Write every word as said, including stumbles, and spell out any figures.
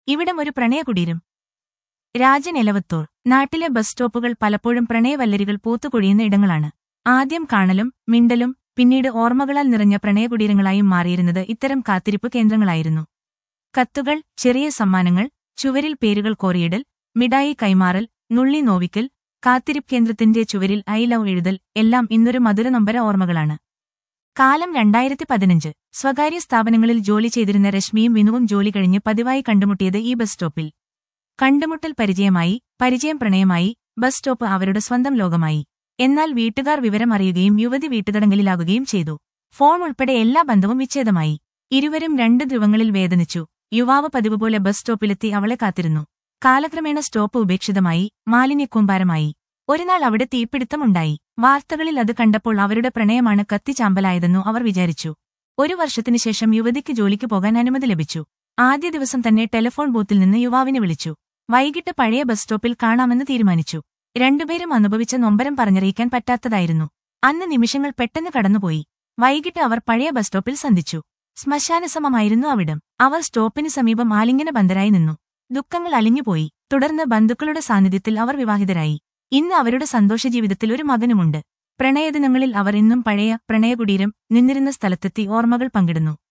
ഇവിടം ഒരു പ്രണയകുടീരം. രാജൻ എലവത്തൂർ. നാട്ടിലെ ബസ് സ്റ്റോപ്പുകൾ പലപ്പോഴും പ്രണയവല്ലരികൾ പൂത്തുകൊഴിയുന്ന ഇടങ്ങളാണ്. ആദ്യം കാണലും മിണ്ടലും പിന്നീട് ഓർമ്മകളാൽ നിറഞ്ഞ പ്രണയകുടീരങ്ങളായും മാറിയിരുന്നത് ഇത്തരം കാത്തിരിപ്പ് കേന്ദ്രങ്ങളായിരുന്നു. കത്തുകൾ, ചെറിയ സമ്മാനങ്ങൾ, ചുവരിൽ പേരുകൾ കോറിയിടൽ, മിഠായി കൈമാറൽ, നുള്ളി നോവിക്കൽ, കാത്തിരിപ്പ് കേന്ദ്രത്തിന്റെ ചുവരിൽ ഐ ലവ് എഴുതൽ എല്ലാം ഇന്നൊരു മധുരനൊമ്പര ഓർമ്മകളാണ്. കാലം രണ്ടായിരത്തി പതിനഞ്ച്. സ്വകാര്യ സ്ഥാപനങ്ങളിൽ ജോലി ചെയ്തിരുന്ന രശ്മിയും വിനുവും ജോലി കഴിഞ്ഞ് പതിവായി കണ്ടുമുട്ടിയത് ഈ ബസ് സ്റ്റോപ്പിൽ. കണ്ടുമുട്ടൽ പരിചയമായി, പരിചയം പ്രണയമായി, ബസ് സ്റ്റോപ്പ് അവരുടെ സ്വന്തം ലോകമായി. എന്നാൽ വീട്ടുകാർ വിവരം അറിയുകയും യുവതി വീട്ടുതടങ്കലിലാകുകയും ചെയ്തു. ഫോൺ ഉൾപ്പെടെ എല്ലാ ബന്ധവും വിച്ഛേദമായി. ഇരുവരും രണ്ട് ധ്രുവങ്ങളിൽ വേദനിച്ചു. യുവാവ് പതിവുപോലെ ബസ് സ്റ്റോപ്പിലെത്തി അവളെ കാത്തിരുന്നു. കാലക്രമേണ സ്റ്റോപ്പ് ഉപേക്ഷിതമായി, മാലിന്യക്കൂമ്പാരമായി. ഒരുനാൾ അവിടെ തീപിടുത്തമുണ്ടായി. വാർത്തകളിൽ അത് കണ്ടപ്പോൾ അവരുടെ പ്രണയമാണ് കത്തിച്ചാമ്പലായതെന്നു അവർ വിചാരിച്ചു. ഒരു വർഷത്തിനുശേഷം യുവതിക്ക് ജോലിക്ക് പോകാൻ അനുമതി ലഭിച്ചു. ആദ്യ ദിവസം തന്നെ ടെലിഫോൺ ബൂത്തിൽ നിന്ന് യുവാവിനെ വിളിച്ചു. വൈകിട്ട് പഴയ ബസ് സ്റ്റോപ്പിൽ കാണാമെന്ന് തീരുമാനിച്ചു. രണ്ടുപേരും അനുഭവിച്ച നൊമ്പരം പറഞ്ഞറിയിക്കാൻ പറ്റാത്തതായിരുന്നു. അന്ന് നിമിഷങ്ങൾ പെട്ടെന്ന് കടന്നുപോയി. വൈകിട്ട് അവർ പഴയ ബസ് സ്റ്റോപ്പിൽ സന്ധിച്ചു. ശ്മശാനസമമായിരുന്നു അവിടം. അവർ സ്റ്റോപ്പിന് സമീപം ആലിംഗനബദ്ധരായി നിന്നു. ദുഃഖങ്ങൾ അലിഞ്ഞുപോയി. തുടർന്ന് ബന്ധുക്കളുടെ സാന്നിധ്യത്തിൽ അവർ വിവാഹിതരായി. ഇന്ന് അവരുടെ സന്തോഷജീവിതത്തിൽ ഒരു മകനുമുണ്ട്. പ്രണയദിനങ്ങളിൽ അവർ ഇന്നും പഴയ പ്രണയകുടീരം നിന്നിരുന്ന സ്ഥലത്തെത്തി ഓർമ്മകൾ പങ്കിടുന്നു.